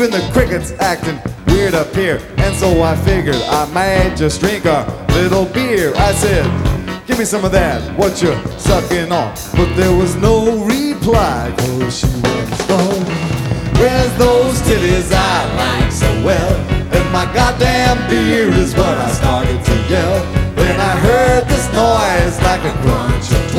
Even the crickets acting weird up here. And so I figured I might just drink a little beer. I said, give me some of that, what you sucking on? But there was no reply, cause she was gone. Where's those titties I like so well? And my goddamn beer is what I started to